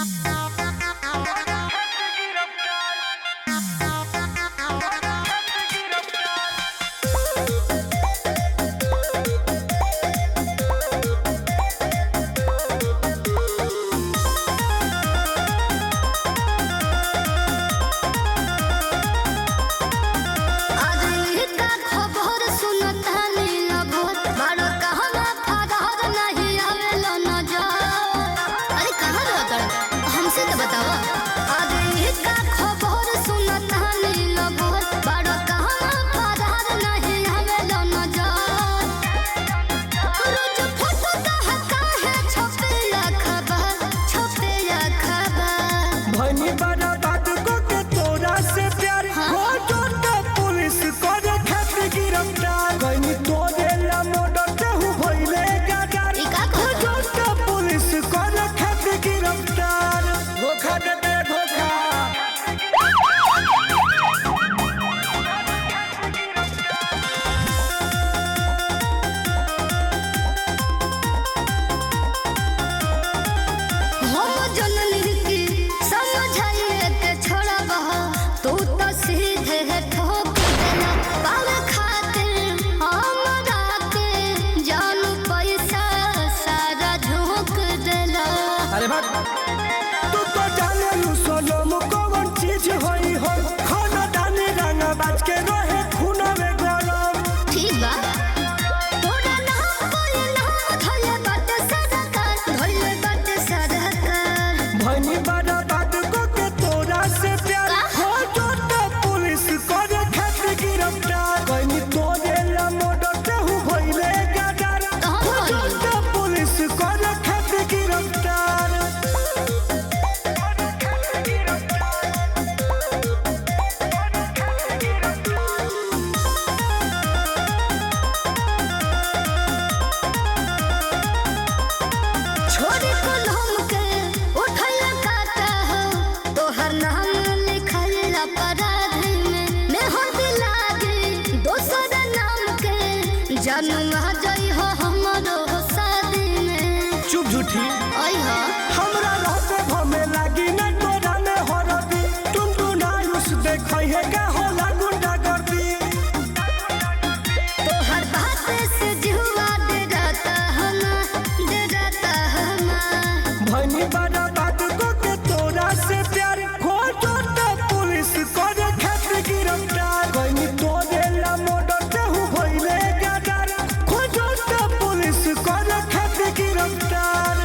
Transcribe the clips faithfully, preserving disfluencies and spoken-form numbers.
अरे भाग तू तो जाने लू सोलो मु कौन चीज होई हो खाना दाने रंगा बाज के रहे खूना में गरम ठीक बा तोरा नाम बोले नाम धले बात सरकार धले बात सरकार भनी बड़ा बात को के तोरा से प्यार हो तो तो पुलिस करे खातिर गिरफ्तार भनी तोरे ला मोड़ ते हूं भइले गदर हो तो पुलिस करे खातिर गिरफ्तार जानूंगा जई हो हमरो शादी में चुप झूठी आई हो हमरा रहते भमे लागी न तोरा में हरदी तुम तू ना उस देखई है का होला गुंडा गर्दी तो हर बात से जुआ दे जाता हम दे जाता हम भनी बड़ा बात को के तोरा से प्यार खो तो पुलिस करे खातिर गिरफ्तार भनी तोरे ला मोड़ ते हूं भइले गदर खो तो पुलिस करे खातिर गिरफ्तार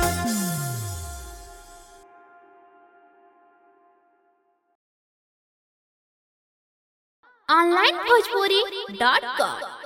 ऑनलाइन भोजपुरी डॉट कॉम